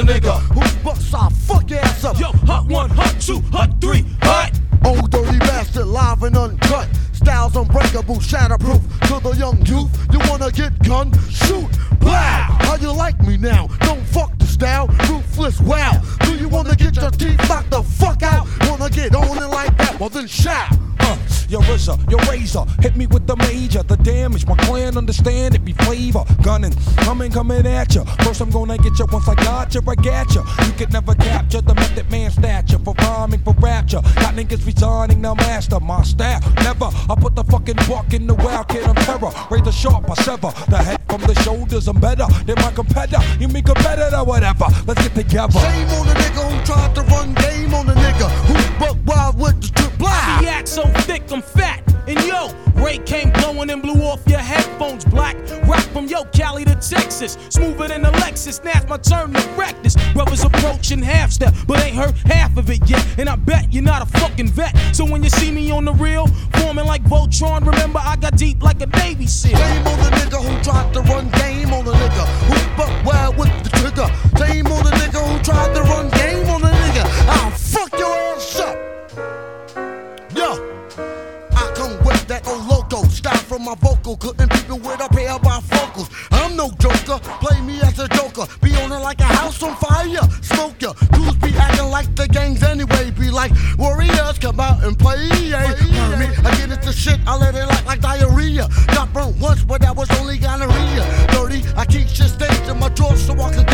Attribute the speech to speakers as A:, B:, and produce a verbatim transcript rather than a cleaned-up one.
A: a nigga
B: who busts our fuck ass up.
A: Yo, hot one, hot two, hot three, hot.
B: Old dirty bastard, live and uncut. Styles unbreakable, shatterproof. To the young youth, you wanna get gun? Shoot, blow. How you like me now? Don't fuck the style, ruthless, wow. Do you wanna get your teeth knocked the fuck out? Wanna get on it like that? Well then shout.
C: Uh, your R Z A, your razor, hit me with the major. The damage, my clan understand it be flavor. Gunning, coming, coming at ya. First I'm gonna get ya, once I got ya, I got ya. You could never capture the method man stature. For rhyming, for rapture. Got niggas resigning, now master my style. Never, I put the fucking buck in the wild kid on terror. Razor sharp, I sever the head from the shoulders. I'm better than my competitor. You mean competitor, whatever. Let's get together.
B: Shame on the nigga who tried to run game on the nigga who buck wild with the trip black.
A: The act so thick, I'm fat. And yo, Ray came blowing and blew off your headphones black. Rock from yo, Cali to Texas. Smoother than a Lexus. Now's my turn to wreck this. Brothers approaching half step, but ain't heard half of it yet. And I bet you're not a fucking vet. So when you see me on the real, forming like Voltron, remember I got deep like a Navy SEAL.
B: Shame on the nigga who tried to run game on the nigga who buck wild with the trigger. Shame on the nigga who tried to run game on the nigga. I'll fuck your ass up. Yo. I come with that old loco style from my vocal, couldn't people with a pair of bifocals. I'm no joker, play me as a joker. Be on it like a house on fire, smoke ya. Dudes be acting like the gangs anyway. Be like warriors, come out and play. Yeah. Me, I get into shit, I let it like like diarrhea. Got burnt once, but that was only gonorrhea. Dirty, I keep shit staged in my drawers so I can